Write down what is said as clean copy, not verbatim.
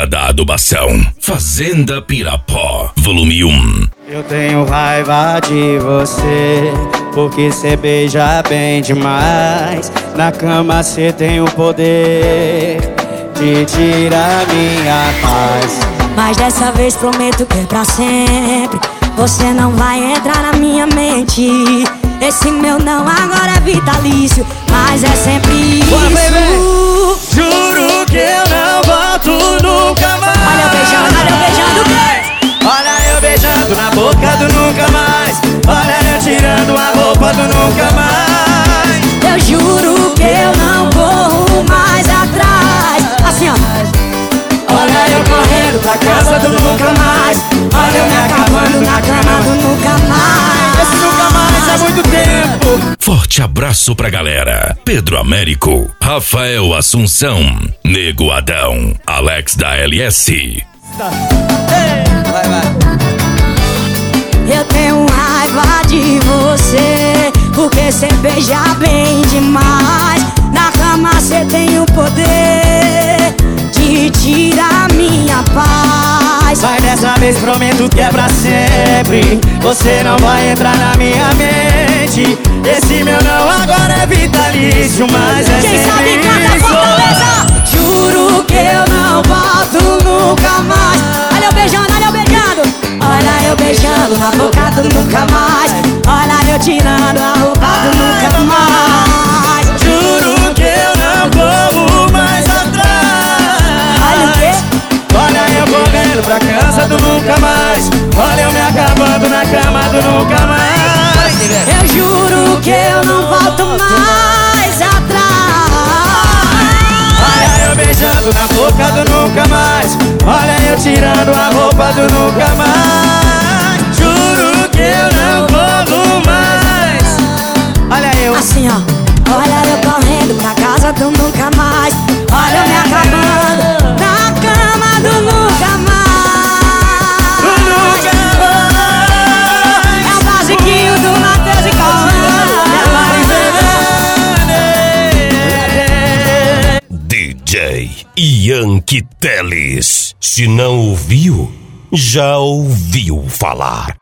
Hora da adubação. Fazenda Pirapó, volume 1. Eu tenho raiva de você, porque cê beija bem demais. Na cama cê tem o poder de tirar minha paz. Mas dessa vez prometo que é pra sempre. Você não vai entrar na minha mente. Esse meu não agora é vitalício, mas é sempre isso. Bora, baby. Juro que eu não volto nunca mais. Olha eu beijando Olha eu beijando na boca do nunca mais. Olha eu tirando a roupa do nunca mais. Eu juro que eu não corro mais atrás. Assim ó. Olha eu correndo pra casa do nunca mais. Olha eu me acabando na cama do nunca mais. Esse nunca mais há muito tempo. Forte abraço pra galera. Pedro Américo, Rafael Assunção, Nego Adão, Alex da LS. Eu tenho raiva de você, porque cê beija bem demais. Na cama cê tem o poder de tirar minha paz. Mas dessa vez prometo que é pra sempre. Você não vai entrar na minha mente. Esse meu não agora é vitalício, mas é Quem sabe sempre canta isso. Fortaleza. Juro que eu não volto nunca mais. Olha eu beijando Olha eu beijando na boca do nunca mais. Olha eu tirando a roupa do nunca mais. Juro que eu não corro mais atrás. Olha o quê? Olha eu correndo pra casa do nunca mais. Olha eu me acabando na cama do nunca mais. Eu juro que eu não volto mais atrás. Olha eu beijando na boca do nunca mais. Olha eu tirando a roupa do nunca mais. Juro que eu não corro mais. Olha eu Assim ó. Olha eu correndo pra casa do nunca mais. Olha eu me acabando na cama do nunca mais. do nunca mais. É o basiquinho do Matheus e Cauã. DJ Yankee Teles. Se não ouviu, já ouviu falar.